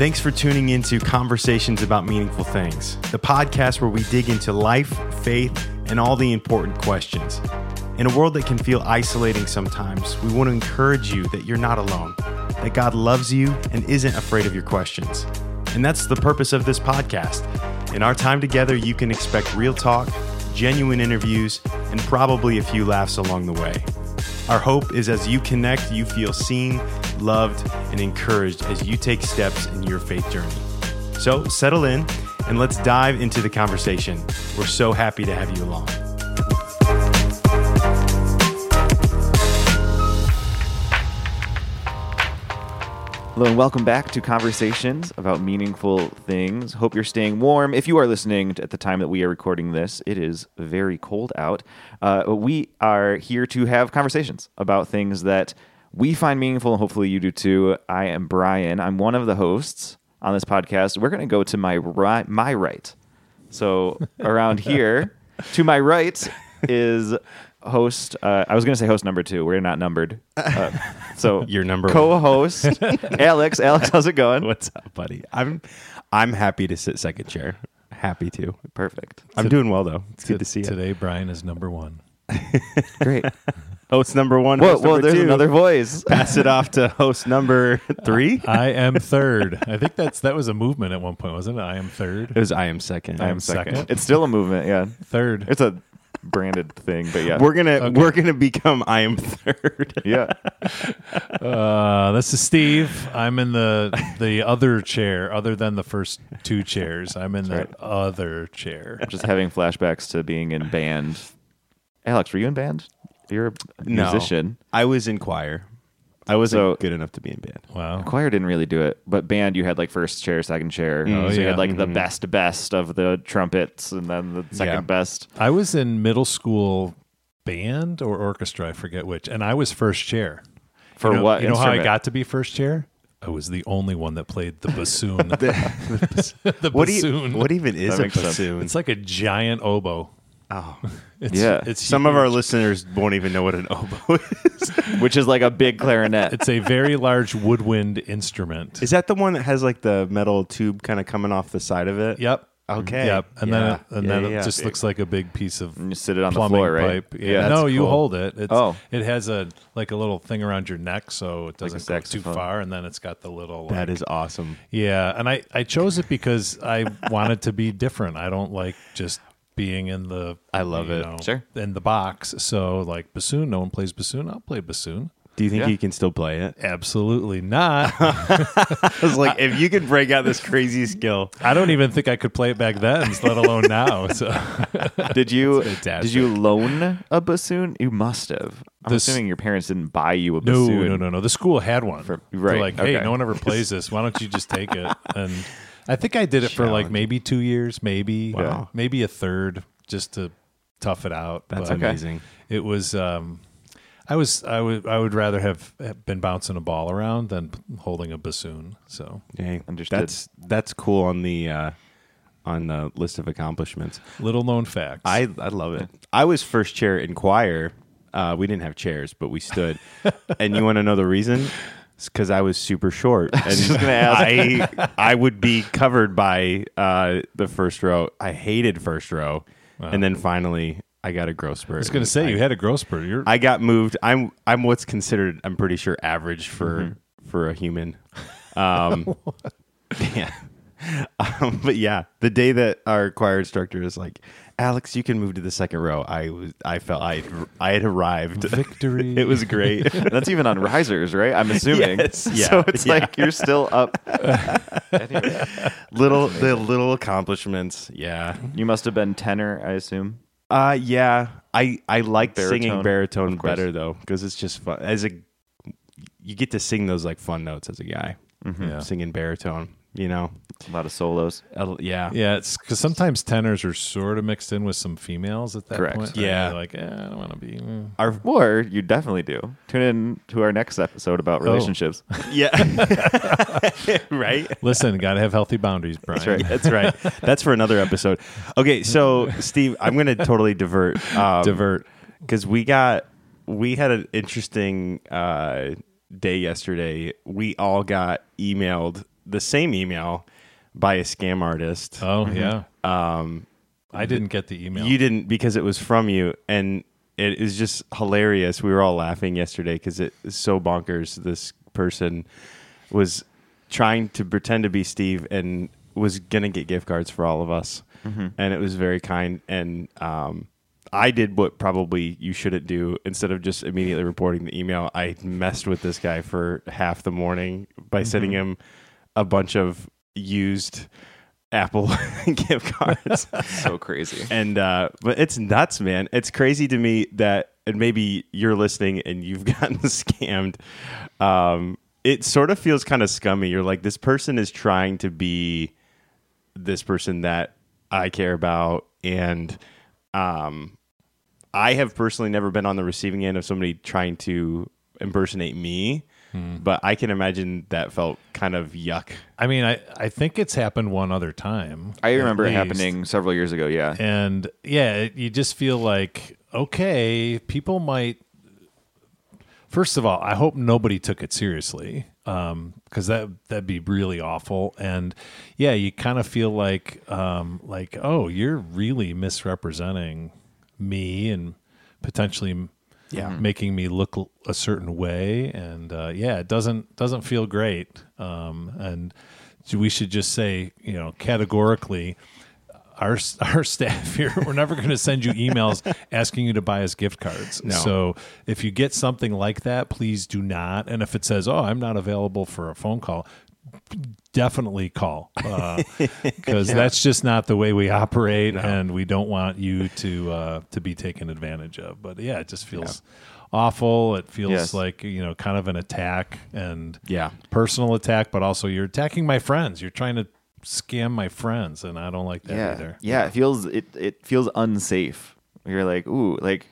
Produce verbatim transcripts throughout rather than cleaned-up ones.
Thanks for tuning into Conversations About Meaningful Things, the podcast where we dig into life, faith, and all the important questions. In a world that can feel isolating sometimes, we want to encourage you that you're not alone, that God loves you and isn't afraid of your questions. And that's the purpose of this podcast. In our time together, you can expect real talk, genuine interviews, and probably a few laughs along the way. Our hope is as you connect, you feel seen, loved, and encouraged as you take steps in your faith journey. So settle in and let's dive into the conversation. We're so happy to have you along. Hello and welcome back to Conversations About Meaningful Things. Hope you're staying warm. If you are listening at the time that we are recording this, it is very cold out. Uh, we are here to have conversations about things that we find meaningful, and hopefully you do too. I am Brian. I'm one of the hosts on this podcast. We're going to go to my right, my right. So around here, to my right is host. Uh, I was going to say host number two. We're not numbered. Uh, so Your number one. co-host Alex. Alex, how's it going? What's up, buddy? I'm I'm happy to sit second chair. Happy to. Perfect. I'm doing well though. It's good T- to see you. Today, Brian is number one. Great. Host number one. Whoa, host whoa, number there's two. another voice. Pass it off to host number three. I am third. I think that's that was a movement at one point, wasn't it? I am third. It was I am second. I am am second. second. It's still a movement, yeah. Third. It's a branded thing, but yeah. We're gonna Okay. we're gonna become I am third. yeah. Uh, this is Steve. I'm in the the other chair, other than the first two chairs. I'm in the That's other chair. Just having flashbacks to being in band. Alex, were you in band? You're a No. musician. I was in choir. I wasn't So- good enough to be in band. Wow. Choir didn't really do it, but band, you had like first chair, second chair. Oh, so you yeah. had like the Mhm. best best of the trumpets, and then the second Yeah. best. I was in middle school band or orchestra, I forget which, and I was first chair. For you know, what You know how I instrument? got to be first chair? I was the only one that played the bassoon. the What do bassoon. you, what even is That a makes sense. bassoon? It's like a giant oboe. Oh, It's, Yeah. it's some of our huge. listeners won't even know what an oboe is. Which is like a big clarinet. It's a very large woodwind instrument. Is that the one that has like the metal tube kind of coming off the side of it? Yep. Okay. Yep. And Yeah. then it, and Yeah, then yeah, it yeah. just looks like a big piece of And you sit it on the plumbing floor, right? pipe. Yeah. Yeah, no, that's you cool. hold it. It's, Oh. It has a like a little thing around your neck so it Like a doesn't go too saxophone. far, and then it's got the little That like- is awesome. Yeah, and I, I chose it because I wanted to be different. I don't like just being in the I love you it. know, Sure. in the box. So like bassoon, no one plays bassoon. I'll play bassoon. Do you think Yeah. you can still play it? Absolutely not. I was like, if you could break out this crazy skill. I don't even think I could play it back then, let alone now. So Did you That's fantastic. did you loan a bassoon? You must have. I'm This- assuming your parents didn't buy you a no, bassoon. no, no, no. The school had one. For- They're right, like, hey, okay. no one ever plays this. Why don't you just take it? And I think I did it for like Challenge. maybe two years, maybe, Wow. maybe a third, just to tough it out. That's But amazing. It was. Um, I was. I would. I would rather have been bouncing a ball around than holding a bassoon. So Dang. Understood. That's that's cool on the uh, on the list of accomplishments. little known facts. I I love it. I was first chair in choir. Uh, we didn't have chairs, but we stood. And you want to know the reason? It's because I was super short, and just gonna ask. I I would be covered by uh, the first row. I hated first row, and then finally I got a growth spurt. I was going to say you had a growth spurt. You're. I got moved. I'm I'm what's considered, I'm pretty sure, average for for a human. Um, yeah. Um, but yeah, the day that our choir instructor was like, "Alex, you can move to the second row," I was I felt I I had arrived. Victory. It was great. That's even on risers, right? I'm assuming. Yes, yeah, so it's yeah. like you're still up. Anyway, little the little accomplishments. Yeah. you must have been tenor, I assume. Uh yeah. I I like singing Baritone, baritone of course. better though, because it's just fun. As a you get to sing those like fun notes as a guy. Yeah. Singing baritone, you know. A lot of solos. Uh, yeah. Yeah, it's because sometimes tenors are sort of mixed in with some females at that Correct. point. Yeah. You're like, eh, I don't want to be. mm. Our Or you definitely do. Tune in to our next episode about relationships. yeah. Right? Listen, got to have healthy boundaries, Brian. That's right. That's right. That's for another episode. Okay, so Steve, I'm going to totally divert. Um, Divert. because we got we had an interesting uh, day yesterday. We all got emailed the same email by a scam artist. Oh yeah. Um, I didn't get the email. You didn't because it was from you, and it is just hilarious. We were all laughing yesterday because it is so bonkers. This person was trying to pretend to be Steve and was going to get gift cards for all of us. Mm-hmm. And it was very kind. And um, I did what probably you shouldn't do. Instead of just immediately reporting the email, I messed with this guy for half the morning by mm-hmm. sending him a bunch of used Apple gift cards. So crazy. And uh, but it's nuts, man. It's crazy to me that, and maybe you're listening and you've gotten scammed. Um, it sort of feels kind of scummy. You're like, this person is trying to be this person that I care about, and um, I have personally never been on the receiving end of somebody trying to impersonate me. Hmm. But I can imagine that felt kind of yuck. I mean, I, I think it's happened one other time. I remember it happening several years ago, yeah. And yeah, it, you just feel like, okay, people might... First of all, I hope nobody took it seriously, um, because that, that'd be really awful. And yeah, you kind of feel like, um, like, oh, you're really misrepresenting me and potentially... Yeah, making me look a certain way, and uh, yeah, it doesn't doesn't feel great. Um, and we should just say, you know, categorically, our our staff here, we're never going to send you emails asking you to buy us gift cards. No. So if you get something like that, please do not. And if it says, "Oh, I'm not available for a phone call," definitely call, because uh, yeah. that's just not the way we operate, no. and we don't want you to uh, to be taken advantage of. But yeah, it just feels yeah. awful. It feels yes. like, you know, kind of an attack, and yeah, personal attack, but also you're attacking my friends. You're trying to scam my friends, and I don't like that yeah. either. Yeah, it feels it it feels unsafe. You're like, ooh, like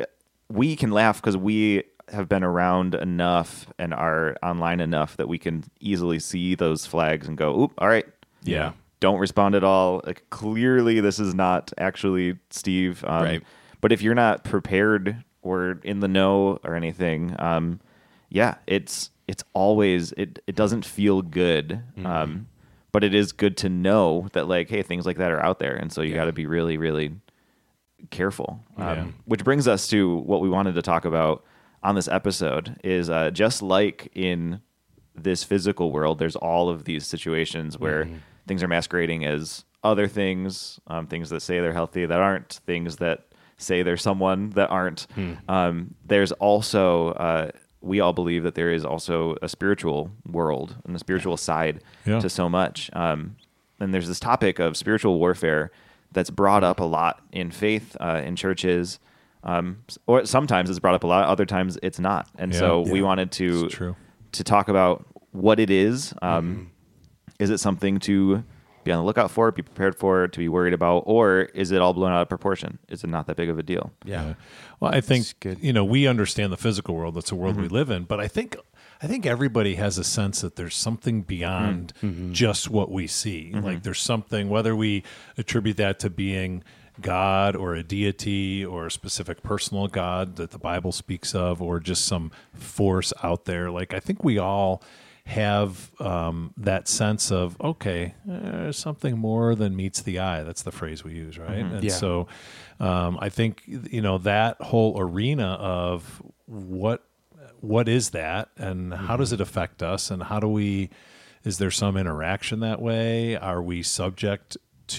we can laugh because we have been around enough and are online enough that we can easily see those flags and go, oop, all right. Yeah. Don't respond at all. Like, clearly this is not actually Steve. Um, right. But if you're not prepared or in the know or anything, um, yeah, it's, it's always, it, it doesn't feel good. Mm-hmm. Um, but it is good to know that, like, hey, things like that are out there. And so you yeah. got to be really, really careful. Um, yeah. Which brings us to what we wanted to talk about on this episode is uh, just like in this physical world, there's all of these situations where mm-hmm. things are masquerading as other things, um, things that say they're healthy that aren't, things that say they're someone that aren't. Hmm. Um, there's also, uh, we all believe that there is also a spiritual world and a spiritual side yeah. to so much. Um, and there's this topic of spiritual warfare that's brought up a lot in faith, uh, in churches. Um, or sometimes it's brought up a lot, other times it's not. And yeah, so yeah. we wanted to It's true. to talk about what it is. Um, mm-hmm. Is it something to be on the lookout for, be prepared for, to be worried about, or is it all blown out of proportion? Is it not that big of a deal? Yeah. yeah. Well, I think, you know, we understand the physical world. That's the world mm-hmm. we live in. But I think I think everybody has a sense that there's something beyond mm-hmm. just what we see. Mm-hmm. Like there's something, whether we attribute that to being God or a deity or a specific personal God that the Bible speaks of, or just some force out there. Like, I think we all have um, that sense of, okay, there's something more than meets the eye. That's the phrase we use, right? Mm-hmm. And yeah. so um, I think, you know, that whole arena of what what is that, and mm-hmm. how does it affect us, and how do we, is there some interaction that way? Are we subject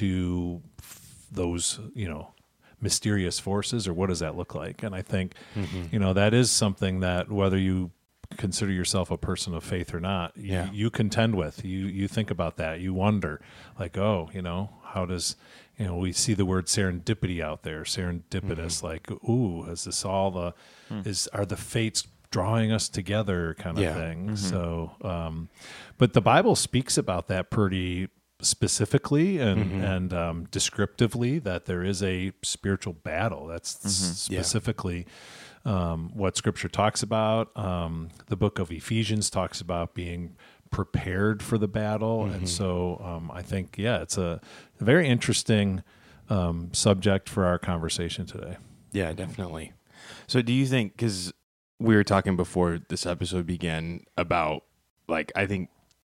to those, you know, mysterious forces, or what does that look like? And I think, mm-hmm. you know, that is something that, whether you consider yourself a person of faith or not, yeah. you, you contend with. You you think about that. You wonder, like, oh, you know, how does, you know, we see the word serendipity out there, serendipitous, mm-hmm. like, ooh, is this all the, mm. is are the fates drawing us together kind of yeah. thing? Mm-hmm. So, um, but the Bible speaks about that pretty specifically and mm-hmm. and um, descriptively, that there is a spiritual battle. That's mm-hmm. specifically yeah. um, what Scripture talks about. Um, the book of Ephesians talks about being prepared for the battle, mm-hmm. and so um, I think, yeah, it's a, a very interesting um, subject for our conversation today. Yeah, definitely. So, do you think, because we were talking before this episode began about, like, I think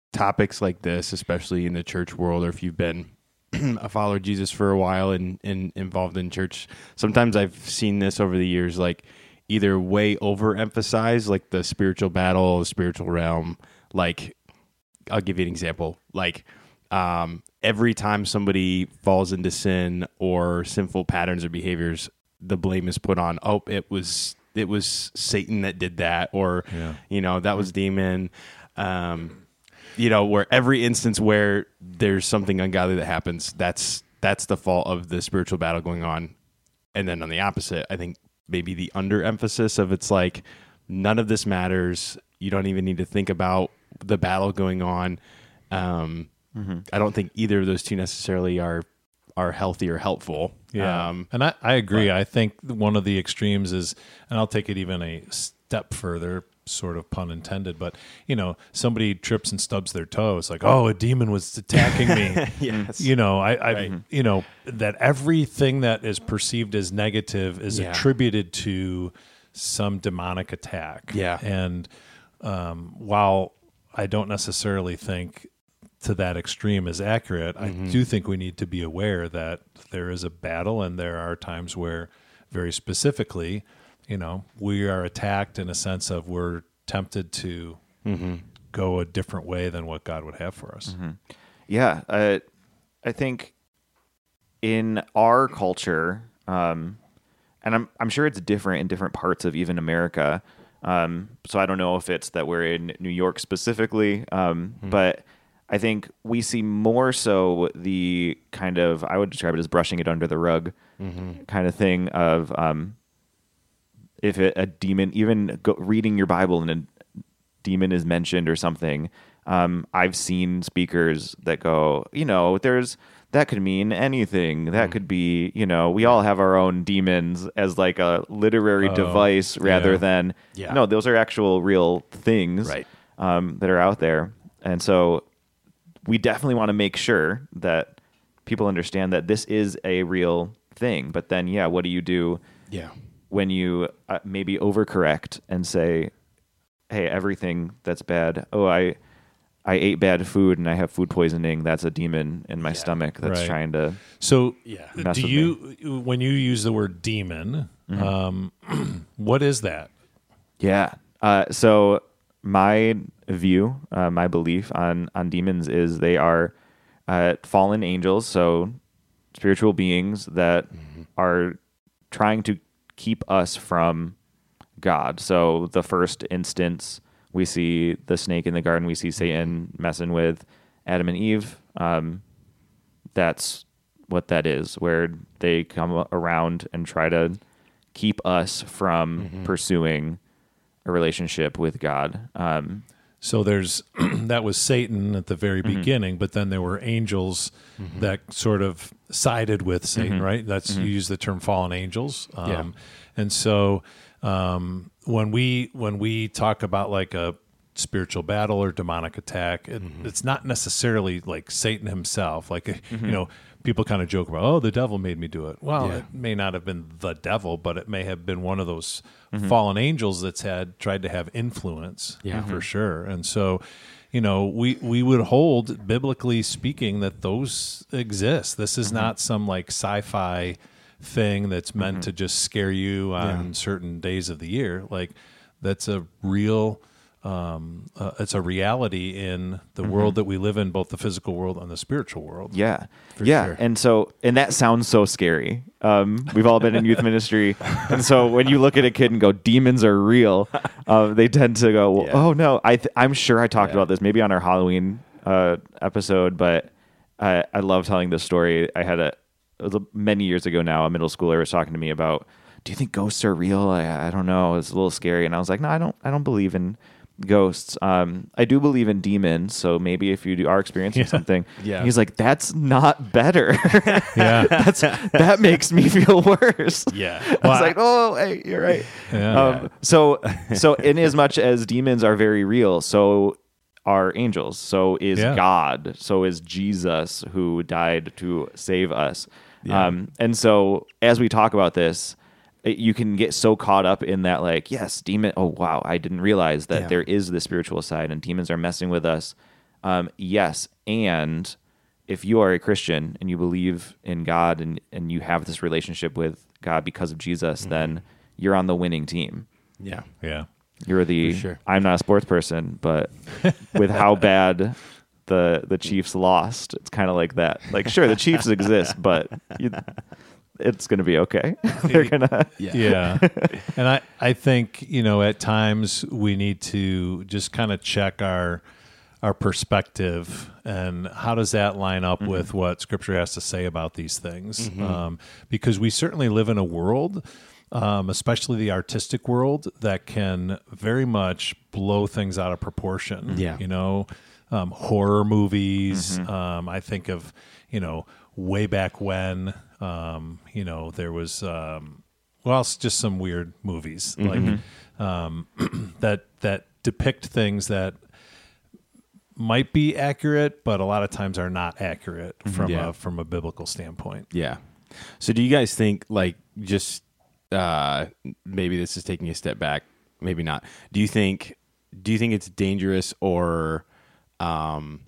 topics like this, especially in the church world, or if you've been a follower of Jesus for a while and, and involved in church, sometimes I've seen this over the years, like either way overemphasize like the spiritual battle, the spiritual realm. Like, I'll give you an example. Like, um, every time somebody falls into sin or sinful patterns or behaviors, the blame is put on, oh, it was it was Satan that did that, or Yeah. you know, that was demon. Um, you know, where every instance where there's something ungodly that happens, that's that's the fault of the spiritual battle going on. And then on the opposite, I think maybe the underemphasis of it's like, none of this matters. You don't even need to think about the battle going on. Um, mm-hmm. I don't think either of those two necessarily are are healthy or helpful. Yeah. Um, and I, I agree. but- I think one of the extremes is, and I'll take it even a step further, sort of pun intended, but you know, somebody trips and stubs their toe. It's like, oh, a demon was attacking me. yes. You know, I, I, Right. you know, that everything that is perceived as negative is Yeah. attributed to some demonic attack. Yeah. And um, while I don't necessarily think to that extreme is accurate, Mm-hmm. I do think we need to be aware that there is a battle, and there are times where, very specifically, you know, we are attacked in a sense of we're tempted to Mm-hmm. go a different way than what God would have for us. Yeah, uh, I think in our culture, um, and I'm I'm sure it's different in different parts of even America. Um, so I don't know if it's that we're in New York specifically, um, but I think we see more so the kind of, I would describe it as brushing it under the rug kind of thing of um, if it, a demon, even go, reading your Bible and a demon is mentioned or something. Um, I've seen speakers that go, you know, there's, that could mean anything. That could be, you know, we all have our own demons as like a literary Oh, device rather yeah. than, Yeah. no, those are actual real things Right. um, that are out there. And so we definitely want to make sure that people understand that this is a real thing. But then, yeah, what do you do Yeah. when you uh, maybe overcorrect and say, hey, everything that's bad, oh, I I ate bad food and I have food poisoning, that's a demon in my stomach that's Right. trying to... So, Yeah. Mess do with you, when you use the word demon, um, what is that? Yeah. Uh, so my view, uh, my belief on, on demons is they are uh, fallen angels, so spiritual beings that are trying to keep us from God. So the first instance, we see the snake in the garden, we see Satan messing with Adam and Eve. Um, that's what that is, where they come around and try to keep us from pursuing a relationship with God. Um, So there's that was Satan at the very beginning, but then there were angels that sort of sided with Satan, right? That's you use the term fallen angels, um, Yeah. and so um, when we when we talk about like a spiritual battle or demonic attack, it, it's not necessarily like Satan himself. Like you know, people kind of joke about, oh, the devil made me do it. Well, Yeah. it may not have been the devil, but it may have been one of those fallen angels that's had tried to have influence, Yeah. for sure. And so, you know, we we would hold, biblically speaking, that those exist. This is not some like sci-fi thing that's meant to just scare you on Yeah. certain days of the year. Like that's a real. Um, uh, it's a reality in the world that we live in, both the physical world and the spiritual world. Yeah. Yeah. sure. And so, and that sounds so scary. Um, we've all been in youth ministry. And so when you look at a kid and go, demons are real, uh, they tend to go, well, Yeah. oh no, I th- I'm sure I talked Yeah. about this maybe on our Halloween uh, episode, but I, I love telling this story. I had a, it was a, many years ago now, a middle schooler was talking to me about, do you think ghosts are real? I, I don't know. It's a little scary. And I was like, no, I don't, I don't believe in ghosts. Um, I do believe in demons. So maybe if you do, are experiencing Yeah. something, Yeah. he's like, that's not better. Yeah. That's that makes me feel worse. Yeah. I was Well, like, oh, hey, you're right. Yeah. Um, so, so in as much as demons are very real, so are angels. So is Yeah. God. So is Jesus, who died to save us. Yeah. Um, and so as we talk about this, it- you can get so caught up in that, like, yes, demon. Oh, wow, I didn't realize that Yeah. there is the spiritual side, and demons are messing with us. Um, yes, and if you are a Christian and you believe in God and, and you have this relationship with God because of Jesus, mm-hmm. then you're on the winning team. Yeah. Yeah. You're the, sure. I'm not a sports person, but with how bad the the Chiefs lost, it's kind of like that. Like, sure, the Chiefs exist, but you, it's going to be okay. They're going to. Yeah. yeah. And I, I think, you know, at times we need to just kind of check our our perspective and how does that line up mm-hmm. with what Scripture has to say about these things. Mm-hmm. Um, because we certainly live in a world, um, especially the artistic world, that can very much blow things out of proportion. Yeah. You know, um, horror movies. Mm-hmm. Um, I think of, you know, way back when, um, you know, there was, um, well, it's just some weird movies mm-hmm. like um, that that depict things that might be accurate, but a lot of times are not accurate from yeah. a from a biblical standpoint. Yeah. So do you guys think, like, just uh, maybe this is taking a step back, maybe not. Do you think do you think it's dangerous or um,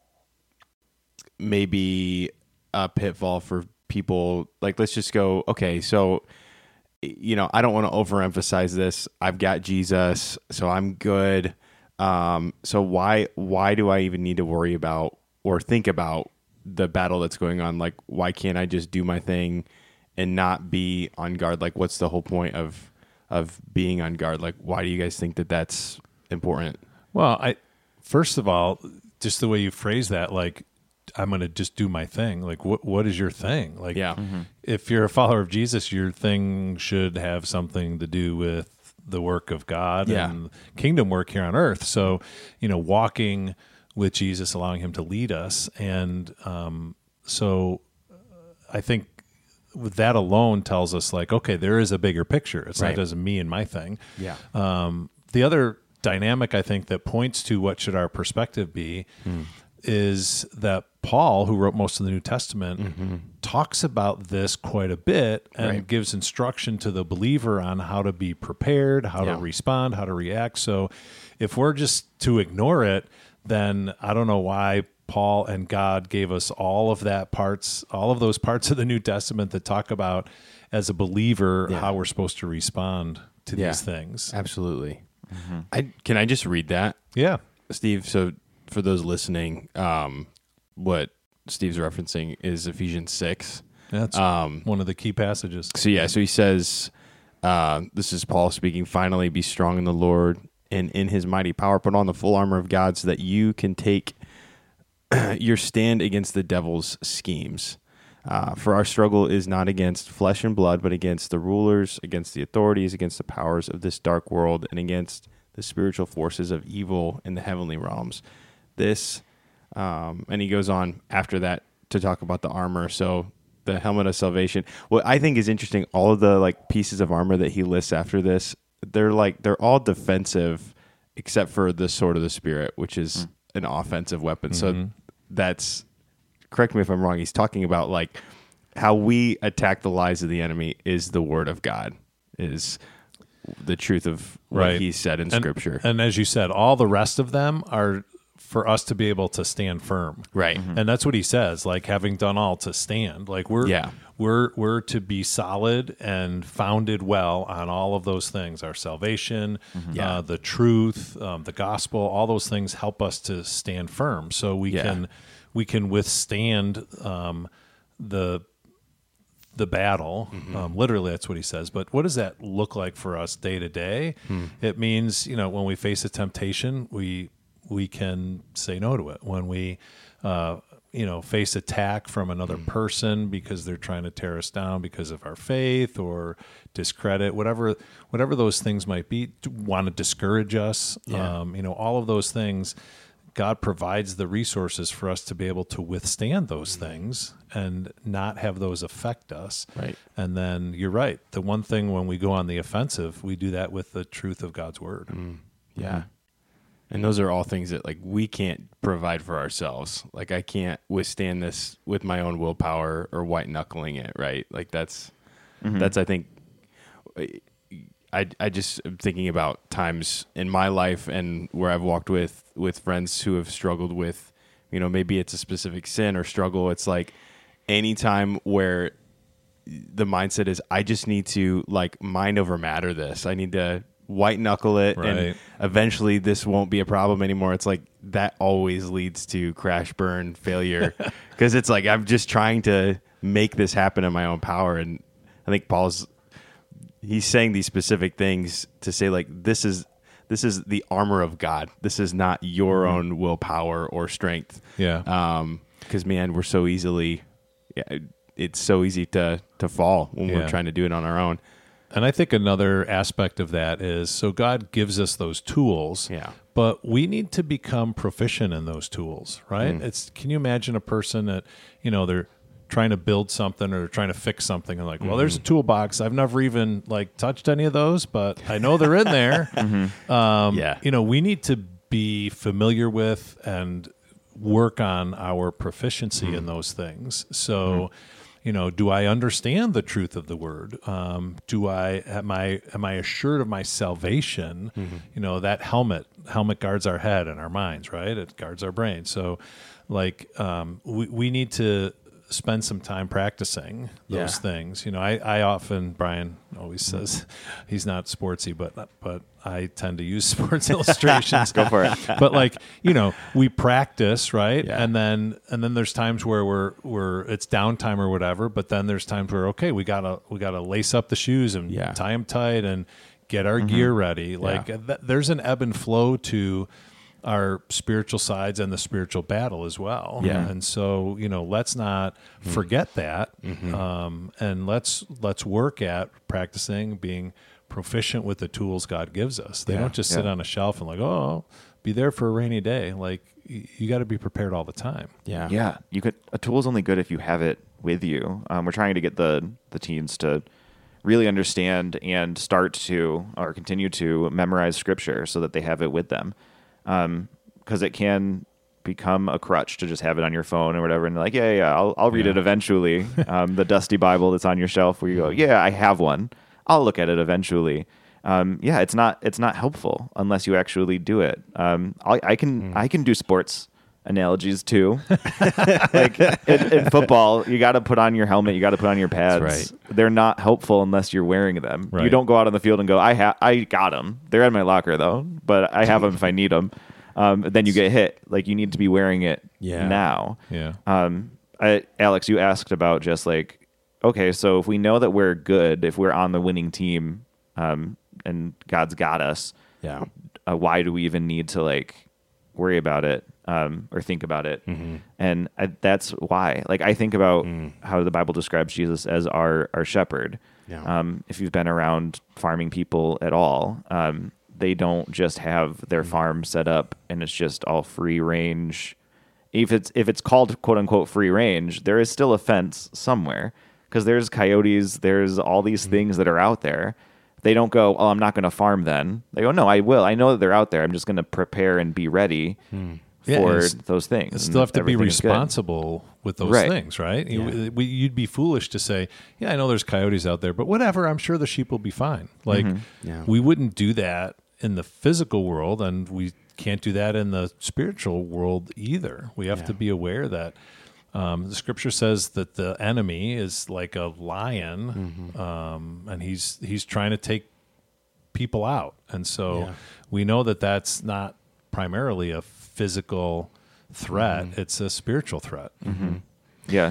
maybe a pitfall for people? Like, let's just go, okay, so, you know, I don't want to overemphasize this. I've got Jesus, so I'm good. Um, so why why do I even need to worry about or think about the battle that's going on? Like, why can't I just do my thing and not be on guard? Like, what's the whole point of of being on guard? Like, why do you guys think that that's important? Well, I first of all, just the way you phrase that, like, I'm going to just do my thing. Like, what what is your thing? Like, yeah. mm-hmm. if you're a follower of Jesus, your thing should have something to do with the work of God yeah. and kingdom work here on earth. So, you know, walking with Jesus, allowing him to lead us. And um, so I think with that alone tells us, like, okay, there is a bigger picture. It's right. not just me and my thing. Yeah. Um, the other dynamic, I think, that points to what should our perspective be hmm. is that Paul, who wrote most of the New Testament, mm-hmm. talks about this quite a bit and right. gives instruction to the believer on how to be prepared, how yeah. to respond, how to react. So if we're just to ignore it, then I don't know why Paul and God gave us all of that parts, all of those parts of the New Testament that talk about, as a believer, yeah. how we're supposed to respond to yeah. these things. Absolutely. Mm-hmm. I Can I just read that? Yeah. Steve, so for those listening, um, what Steve's referencing is Ephesians six. That's um, one of the key passages. So, yeah, so he says, uh, this is Paul speaking, finally be strong in the Lord and in his mighty power, put on the full armor of God so that you can take your stand against the devil's schemes. Uh, for our struggle is not against flesh and blood, but against the rulers, against the authorities, against the powers of this dark world, and against the spiritual forces of evil in the heavenly realms. This, um, and he goes on after that to talk about the armor. So the helmet of salvation. What I think is interesting, all of the like pieces of armor that he lists after this, they're like they're all defensive, except for the sword of the Spirit, which is mm. an offensive weapon. Mm-hmm. So that's, correct me if I'm wrong, he's talking about like how we attack the lies of the enemy is the word of God, is the truth of what right. he said in and, Scripture. And as you said, all the rest of them are for us to be able to stand firm. Right. Mm-hmm. And that's what he says, like, having done all to stand. Like, we're yeah. we're we're to be solid and founded well on all of those things. Our salvation, mm-hmm. yeah. uh, the truth, um, the gospel, all those things help us to stand firm. So we yeah. can we can withstand um, the the battle. Mm-hmm. Um, literally, that's what he says. But what does that look like for us day to day? Hmm. It means, you know, when we face a temptation, we we can say no to it. When we, uh, you know, face attack from another mm. person because they're trying to tear us down because of our faith or discredit, whatever, whatever those things might be, want to discourage us. Yeah. Um, you know, all of those things, God provides the resources for us to be able to withstand those mm. things and not have those affect us. Right. And then you're right. The one thing when we go on the offensive, we do that with the truth of God's word. Mm. Yeah. Mm. And those are all things that like we can't provide for ourselves. Like I can't withstand this with my own willpower or white knuckling it, right? Like that's mm-hmm. that's I think I I just am thinking about times in my life and where I've walked with with friends who have struggled with you know, maybe it's a specific sin or struggle. It's like anytime where the mindset is, I just need to like mind over matter this. I need to white knuckle it, Right. and eventually this won't be a problem anymore. It's like that always leads to crash, burn, failure, because it's like I'm just trying to make this happen in my own power. And I think Paul's he's saying these specific things to say like this is this is the armor of God. This is not your mm-hmm. own willpower or strength. Yeah. Um, because man, we're so easily, yeah, it's so easy to to fall when Yeah. we're trying to do it on our own. And I think another aspect of that is, so God gives us those tools, Yeah. but we need to become proficient in those tools, right? Mm. It's, can you imagine a person that, you know, they're trying to build something or trying to fix something and like, well, Mm-hmm. there's a toolbox. I've never even like touched any of those, but I know they're in there. mm-hmm. um, Yeah. You know, we need to be familiar with and work on our proficiency Mm-hmm. in those things. So, you know, do I understand the truth of the word? Um, do I am I am I assured of my salvation? Mm-hmm. You know, that helmet helmet guards our head and our minds, right? It guards our brain. So, like, um, we we need to spend some time practicing those Yeah. things. You know, I, I often, Brian always says he's not sportsy, but but I tend to use sports illustrations. Go for it. But like, you know, we practice, right? Yeah. And then and then there's times where we're we're it's downtime or whatever, but then there's times where okay, we gotta we gotta lace up the shoes and Yeah. tie them tight and get our gear ready. Like Yeah. th- there's an ebb and flow to our spiritual sides and the spiritual battle as well. Yeah. And so, you know, let's not forget that. Um, and let's let's work at practicing being proficient with the tools God gives us. They Yeah. don't just sit Yeah. on a shelf and like, oh, I'll be there for a rainy day. Like y- you got to be prepared all the time. Yeah. Yeah, you could. A tool is only good if you have it with you. Um, we're trying to get the the teens to really understand and start to or continue to memorize scripture so that they have it with them, because it can become a crutch to just have it on your phone or whatever, and like, yeah, yeah, I'll I'll read Yeah. it eventually. Um, the dusty Bible that's on your shelf, where you go, yeah, I have one. I'll look at it eventually. Um, yeah, it's not it's not helpful unless you actually do it. Um, I, I can I can do sports analogies too. Like in, in football, you got to put on your helmet, you got to put on your pads. That's right. They're not helpful unless you're wearing them. You Right. don't go out on the field and go, I ha- I got them. They're in my locker though, but I have them if I need them. Um, then you get hit. Like you need to be wearing it Yeah. now. Yeah. Um, I, Alex, you asked about just like, okay, so if we know that we're good, if we're on the winning team, um, and God's got us, Yeah. uh, why do we even need to like worry about it um, or think about it? Mm-hmm. And I, that's why. Like I think about Mm. how the Bible describes Jesus as our our shepherd. Yeah. Um, if you've been around farming people at all, um, they don't just have their Mm. farm set up and it's just all free range. If it's if it's called quote unquote free range, there is still a fence somewhere because there's coyotes, there's all these Mm. things that are out there. They don't go, oh, I'm not going to farm then. They go, no, I will. I know that they're out there. I'm just going to prepare and be ready Yeah, for and it's- those things. You And still have to be everything is good. responsible with those Right. things, right? You- Yeah. we- you'd be foolish to say, yeah, I know there's coyotes out there, but whatever, I'm sure the sheep will be fine. Like, Yeah. we wouldn't do that in the physical world, and we can't do that in the spiritual world either. We have Yeah. to be aware that um, the scripture says that the enemy is like a lion, um, and he's he's trying to take people out. And so Yeah. we know that that's not primarily a physical threat, it's a spiritual threat. Yeah.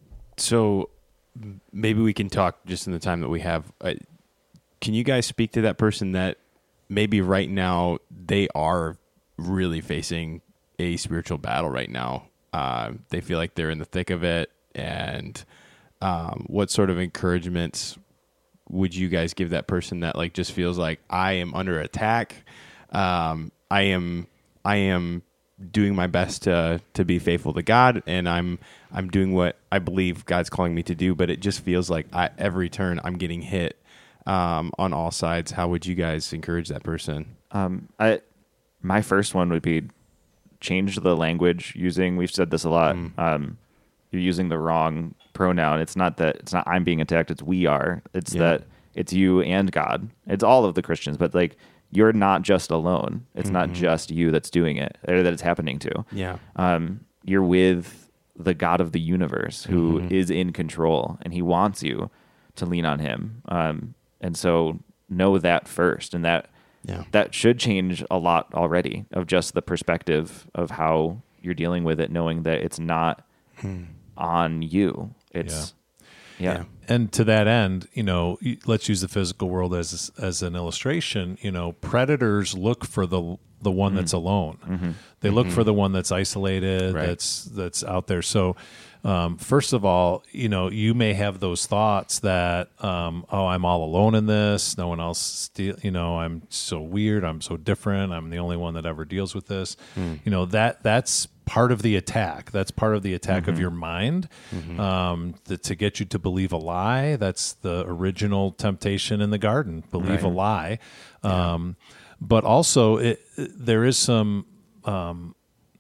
So m- maybe we can talk just in the time that we have. Uh, can you guys speak to that person that maybe right now they are really facing a spiritual battle right now? Uh, they feel like they're in the thick of it. And um, what sort of encouragements would you guys give that person that like just feels like I am under attack? Um, I am, I am doing my best to to be faithful to God, and I'm I'm doing what I believe God's calling me to do, but it just feels like I, every turn I'm getting hit um, on all sides. How would you guys encourage that person? Um, I, my first one would be change the language using, we've said this a lot. Um, you're using the wrong pronoun. It's not that it's not I'm being attacked. It's we are. It's Yeah. that it's you and God. It's all of the Christians, but like you're not just alone. It's not just you that's doing it or that it's happening to. Yeah. Um, you're with the God of the universe who mm-hmm. is in control, and he wants you to lean on him. Um, and so know that first, and that yeah. that should change a lot already of just the perspective of how you're dealing with it, knowing that it's not hmm. on you. It's yeah. yeah. And to that end, you know, let's use the physical world as as an illustration. You know, predators look for the the one mm-hmm. that's alone. Mm-hmm. They look mm-hmm. for the one that's isolated, right. that's that's out there. So, um, first of all, you know, you may have those thoughts that, um, oh, I'm all alone in this. No one else, steal, you know, I'm so weird. I'm so different. I'm the only one that ever deals with this. Mm. You know, that that's part of the attack. That's part of the attack mm-hmm. of your mind mm-hmm. um, the, to get you to believe a lie. That's the original temptation in the garden. Believe right. a lie. Um, yeah. But also, it, it, there is some, um,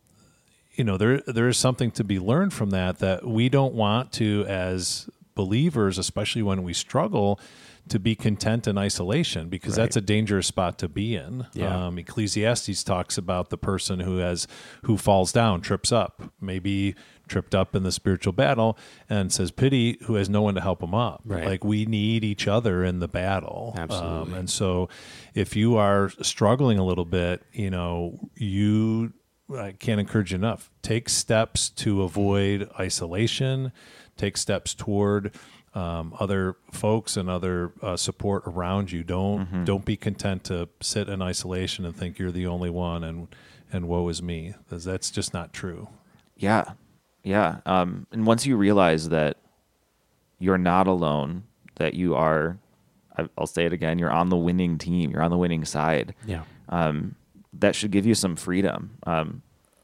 you know, there there is something to be learned from that, that we don't want to, as believers, especially when we struggle, to be content in isolation, because right. that's a dangerous spot to be in. Yeah. Um, Ecclesiastes talks about the person who has who falls down, trips up, maybe tripped up in the spiritual battle, and says, pity who has no one to help him up. Right. Like, we need each other in the battle. Absolutely. Um, and so if you are struggling a little bit, you know, you, I can't encourage you enough, take steps to avoid isolation, take steps toward Um, other folks and other uh, support around you. Don't mm-hmm. don't be content to sit in isolation and think you're the only one and and woe is me, because that's just not true. Yeah, yeah. Um, and once you realize that you're not alone, that you are, I'll say it again, you're on the winning team, you're on the winning side. Yeah. Um, that should give you some freedom. Um,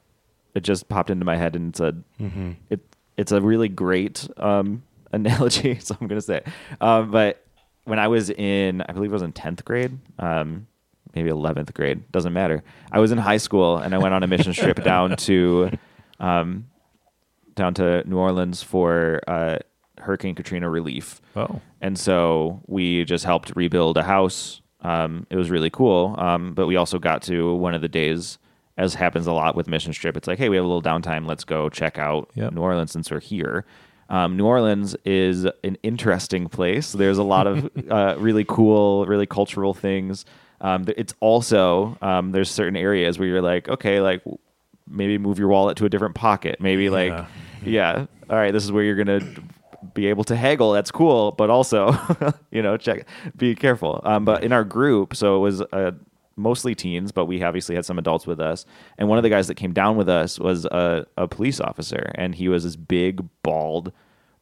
it just popped into my head, and said mm-hmm. it it's a really great Um, analogy, so I'm going to say it. Um, but when I was in, I believe I was in tenth grade, um, maybe eleventh grade, doesn't matter. I was in high school, and I went on a mission trip down to um, down to New Orleans for uh, Hurricane Katrina relief. Oh. And so we just helped rebuild a house. Um, it was really cool, um, but we also got to one of the days, as happens a lot with mission trip, it's like, hey, we have a little downtime, let's go check out yep. New Orleans since we're here. Um, New Orleans is an interesting place. There's a lot of uh, really cool, really cultural things. Um, it's also, um, there's certain areas where you're like, okay, like maybe move your wallet to a different pocket. Maybe yeah. like, yeah, all right, this is where you're going to be able to haggle. That's cool. But also, you know, check, be careful. Um, but in our group, so it was uh, mostly teens, but we obviously had some adults with us. And one of the guys that came down with us was a, a police officer, and he was this big, bald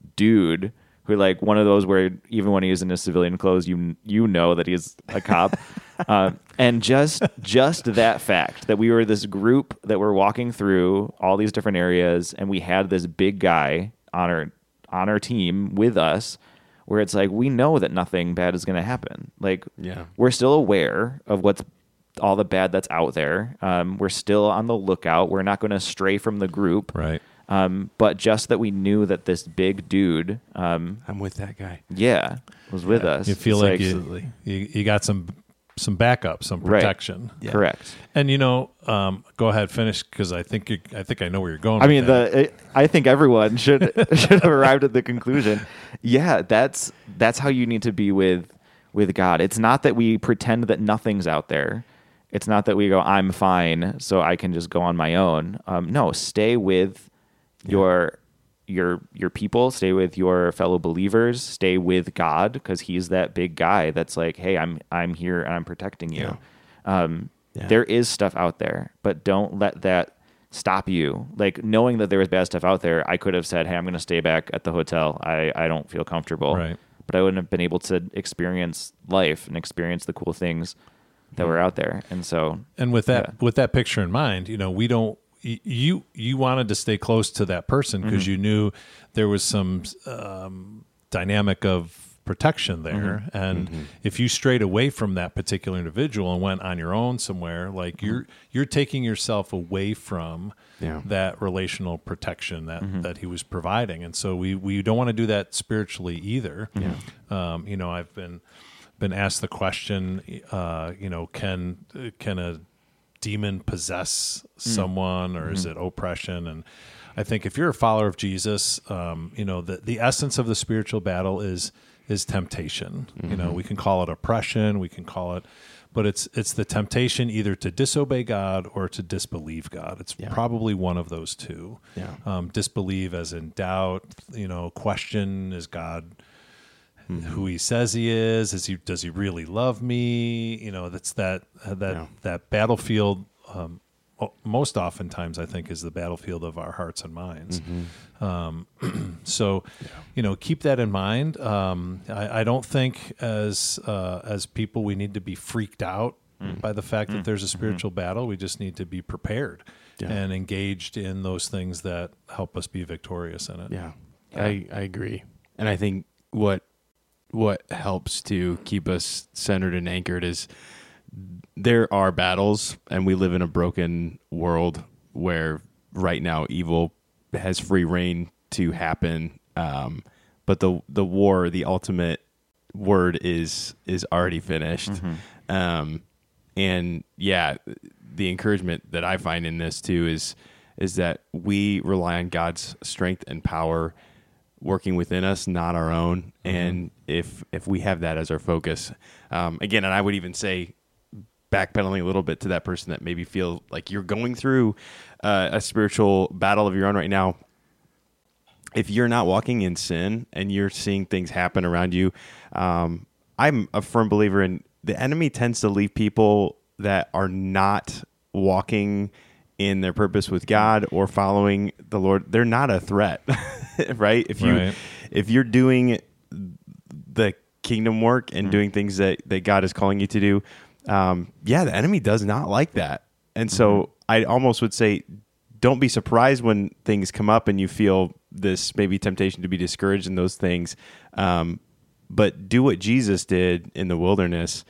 dude who, like, one of those where even when he is in his civilian clothes, you you know that he's a cop. uh, and just just that fact that we were this group that were walking through all these different areas, and we had this big guy on our on our team with us, where it's like, we know that nothing bad is going to happen. Like, yeah. we're still aware of what's all the bad that's out there. Um, we're still on the lookout. We're not going to stray from the group. Right. Um, but just that we knew that this big dude, um, I'm with that guy. Yeah, was with yeah. us. You feel it's like, like you, you you got some some backup, some protection. Right. Yeah. Correct. And you know, um, go ahead, finish, because I think you, I think I know where you're going. I with mean, that. the it, I think everyone should should have arrived at the conclusion. Yeah, that's that's how you need to be with with God. It's not that we pretend that nothing's out there. It's not that we go, I'm fine, so I can just go on my own. Um, no, stay with yeah. your your your people, stay with your fellow believers, stay with God, because he's that big guy that's like, hey, I'm I'm here and I'm protecting you. Yeah. Um, yeah. There is stuff out there, but don't let that stop you. Like, knowing that there was bad stuff out there, I could have said, hey, I'm going to stay back at the hotel. I, I don't feel comfortable. Right. But I wouldn't have been able to experience life and experience the cool things that were out there. And so, and with that, yeah. with that picture in mind, you know, we don't, you, you wanted to stay close to that person because mm-hmm. you knew there was some um, dynamic of protection there. Mm-hmm. And mm-hmm. if you strayed away from that particular individual and went on your own somewhere, like mm-hmm. you're, you're taking yourself away from yeah. that relational protection that, mm-hmm. that he was providing. And so we, we don't want to do that spiritually either. Yeah. Um, you know, I've been, been asked the question, uh, you know, can can a demon possess someone, or mm-hmm. is it oppression? And I think if you're a follower of Jesus, um, you know, the, the essence of the spiritual battle is is temptation. Mm-hmm. You know, we can call it oppression, we can call it, but it's it's the temptation either to disobey God or to disbelieve God. It's yeah. probably one of those two. Yeah. Um, disbelieve as in doubt, you know, question, is God mm-hmm. who he says he is? Is he, does he really love me? You know, that's that, that, yeah. that battlefield, um, most oftentimes I think is the battlefield of our hearts and minds. Mm-hmm. Um, so, yeah. you know, keep that in mind. Um, I, I don't think as, uh, as people, we need to be freaked out mm. by the fact mm. that there's a spiritual mm-hmm. battle. We just need to be prepared yeah. and engaged in those things that help us be victorious in it. Yeah, yeah. I, I agree. And I think what, what helps to keep us centered and anchored is there are battles, and we live in a broken world where right now evil has free reign to happen. Um, but the the war, the ultimate word is is already finished. Mm-hmm. Um, and yeah, the encouragement that I find in this too is is that we rely on God's strength and power working within us, not our own. Mm-hmm. And if if we have that as our focus, um, again, and I would even say, backpedaling a little bit to that person that maybe feel like you're going through uh, a spiritual battle of your own right now. If you're not walking in sin and you're seeing things happen around you, um, I'm a firm believer in the enemy tends to leave people that are not walking in their purpose with God or following the Lord. They're not a threat, right? If you, right. if you're doing the kingdom work and mm-hmm. doing things that, that God is calling you to do, Um, yeah, the enemy does not like that. And so mm-hmm. I almost would say, don't be surprised when things come up and you feel this maybe temptation to be discouraged in those things. Um, but do what Jesus did in the wilderness,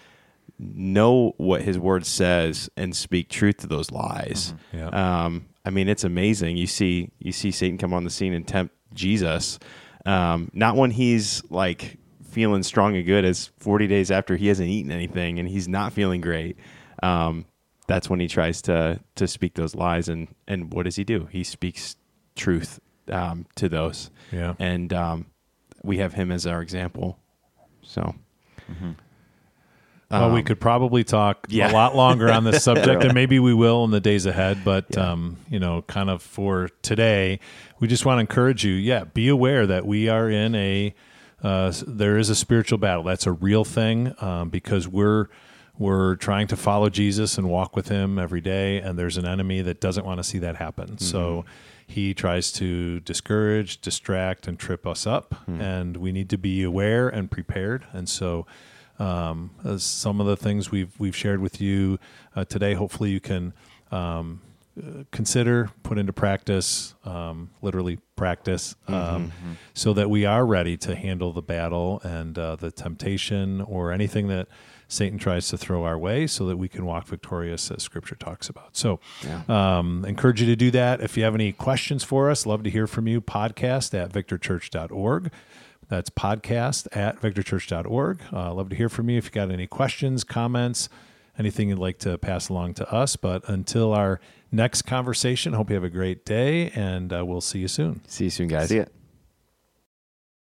know what his word says and speak truth to those lies. Mm-hmm. Yeah. Um, I mean, it's amazing. You see, you see Satan come on the scene and tempt Jesus. Um, not when he's like, feeling strong and good, as forty days after he hasn't eaten anything and he's not feeling great. Um, that's when he tries to to speak those lies. And, and what does he do? He speaks truth um, to those. Yeah. And um, we have him as our example. So, mm-hmm. well, um, we could probably talk yeah. a lot longer on this subject, and maybe we will in the days ahead. But, yeah. um, you know, kind of for today, we just want to encourage you, yeah, be aware that we are in a Uh, there is a spiritual battle. That's a real thing um, because we're we're trying to follow Jesus and walk with him every day, and there's an enemy that doesn't want to see that happen. Mm-hmm. So he tries to discourage, distract, and trip us up, mm-hmm. and we need to be aware and prepared. And so um, as some of the things we've we've shared with you uh, today, hopefully you can um, consider, put into practice, um, literally practice, um, mm-hmm. so that we are ready to handle the battle and uh, the temptation or anything that Satan tries to throw our way, so that we can walk victorious, as Scripture talks about. So yeah. um, encourage you to do that. If you have any questions for us, love to hear from you. Podcast at victor church dot org. That's podcast at victor church dot org. Uh, love to hear from you if you got any questions, comments, anything you'd like to pass along to us. But until our next conversation, hope you have a great day, and uh, we'll see you soon. See you soon, guys. See ya.